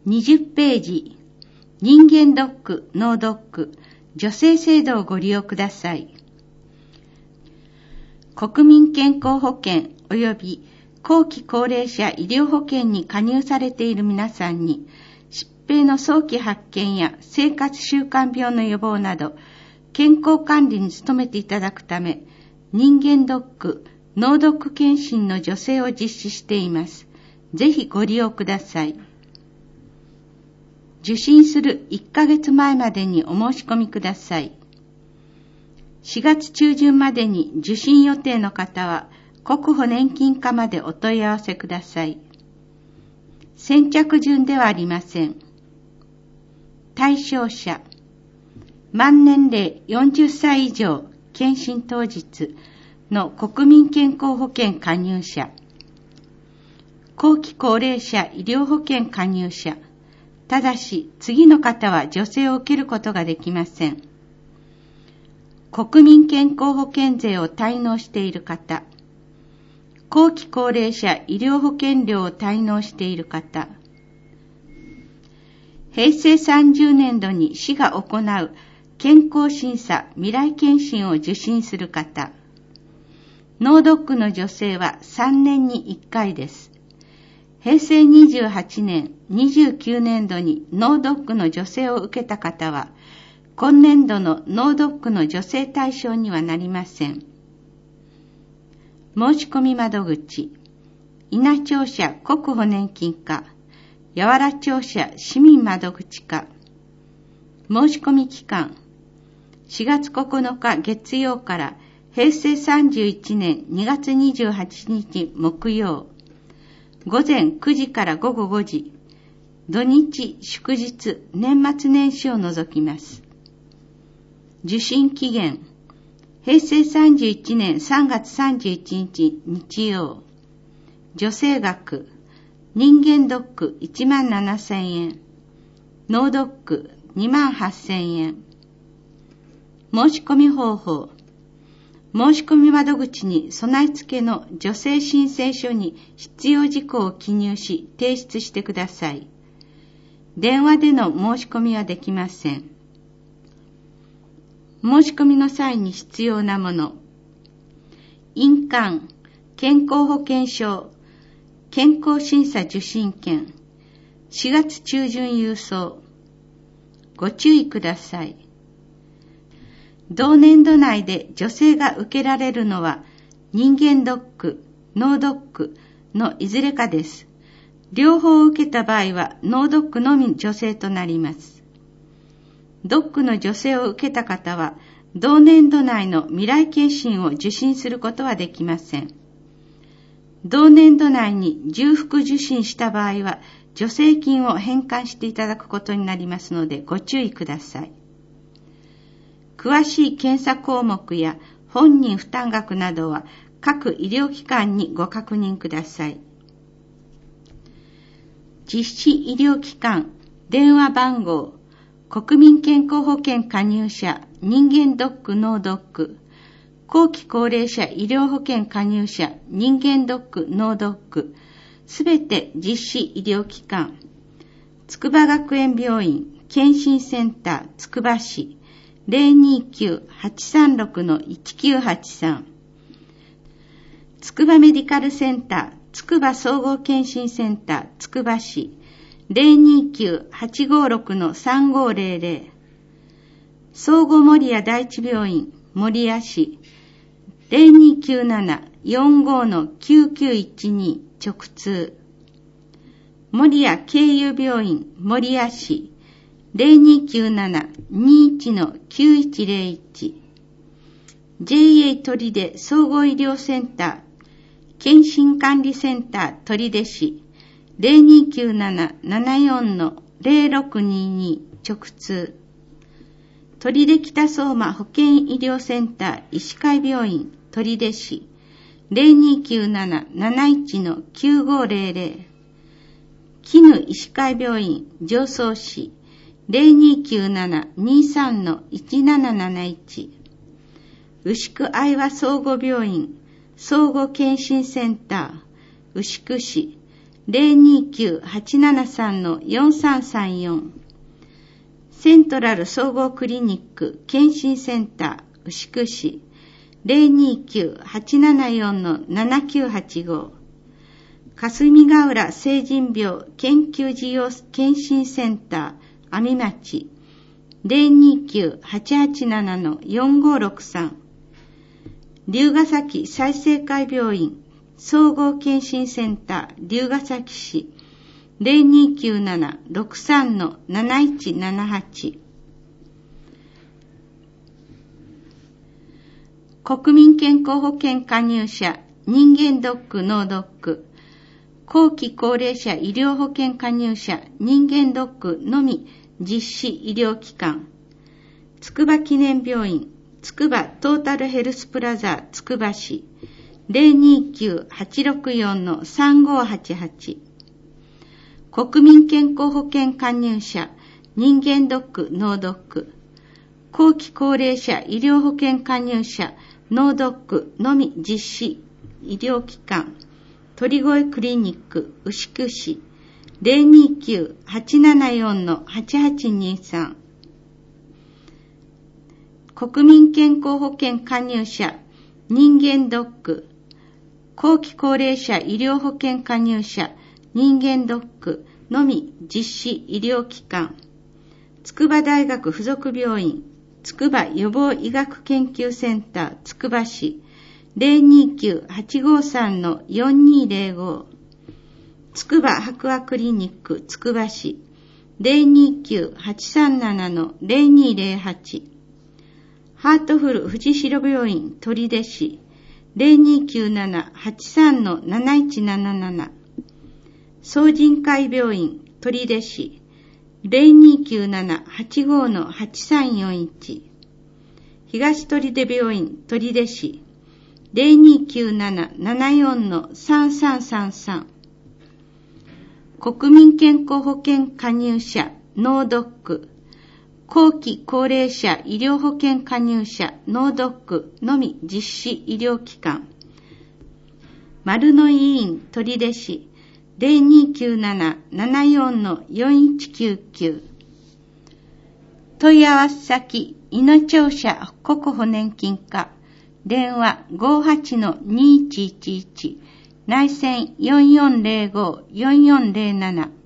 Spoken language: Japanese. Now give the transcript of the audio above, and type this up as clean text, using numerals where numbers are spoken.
20ページ、人間ドック、脳ドック、助成制度をご利用ください。国民健康保険及び後期高齢者医療保険に加入されている皆さんに、疾病の早期発見や生活習慣病の予防など、健康管理に努めていただくため、人間ドック、脳ドック検診の助成を実施しています。ぜひご利用ください。受診する1ヶ月前までにお申し込みください。4月中旬までに受診予定の方は、国保年金課までお問い合わせください。先着順ではありません。対象者、満年齢40歳以上、検診当日の国民健康保険加入者、後期高齢者医療保険加入者、ただし次の方は助成を受けることができません。国民健康保険税を滞納している方、後期高齢者医療保険料を滞納している方、平成30年度に市が行う健康審査未来検診を受診する方、脳ドックの助成は3年に1回です。平成28年、29年度に脳ドックの助成を受けた方は、今年度の脳ドックの助成対象にはなりません。申し込み窓口、稲庁舎国保年金課、八原庁舎市民窓口課。申し込み期間、4月9日月曜から平成31年2月28日木曜、午前9時から午後5時、土日、祝日、年末年始を除きます。受診期限、平成31年3月31日日曜。助成額、人間ドック17,000円、脳ドック28,000円。申し込み方法、申し込み窓口に備え付けの助成申請書に必要事項を記入し提出してください。電話での申し込みはできません。申し込みの際に必要なもの、印鑑、健康保険証、健康審査受診券、4月中旬郵送。ご注意ください。同年度内で助成が受けられるのは人間ドック、脳ドックのいずれかです。両方受けた場合は脳ドックのみ助成となります。ドックの助成を受けた方は同年度内の未来検診を受診することはできません。同年度内に重複受診した場合は助成金を返還していただくことになりますのでご注意ください。詳しい検査項目や本人負担額などは各医療機関にご確認ください。実施医療機関、電話番号、国民健康保険加入者、人間ドック、脳ドック、後期高齢者医療保険加入者、人間ドック、脳ドック、すべて実施医療機関、筑波学園病院、検診センター、筑波市、029-836-1983、筑波メディカルセンター、筑波総合検診センター、筑波市、029-856-3500、総合守谷第一病院、守谷市、0297-45-9912直通、守谷経由病院、守谷市、0297-21-9101、JA 取手総合医療センター、検診管理センター取手市、0297-74-0622直通、取手北相馬保健医療センター医師会病院取手市、0297-71-9500、絹医師会病院常総市、0297-23-1771、牛久愛和総合病院総合検診センター牛久市、 029-873-4334。セントラル総合クリニック健診センター牛久市 029-874-7985。霞ヶ浦成人病研究事業健診センター阿見町 029-887-4563。龍ヶ崎済生会病院総合健診センター龍ヶ崎市 0297-63-7178。国民健康保険加入者人間ドック脳ドック後期高齢者医療保険加入者人間ドックのみ実施医療機関つくば記念病院つくばトータルヘルスプラザつくば市 029-864-3588。国民健康保険加入者人間ドック脳ドック後期高齢者医療保険加入者脳ドックのみ実施医療機関鳥越クリニック牛久市 029-874-8823。国民健康保険加入者人間ドック後期高齢者医療保険加入者人間ドックのみ実施医療機関筑波大学附属病院筑波予防医学研究センターつくば市 029-853-4205。つくば白亜クリニックつくば市 029-837-0208。ハートフル富士城病院取手市 0297-83-7177。総人会病院取手市 0297-85-8341。東取手病院取手市 0297-74-3333。国民健康保険加入者脳ドック後期高齢者医療保険加入者脳ドックのみ実施医療機関丸の医院取手市 0297-74-4199。問い合わせ先いの庁舎国保年金課電話 58-2111 内線 4405-4407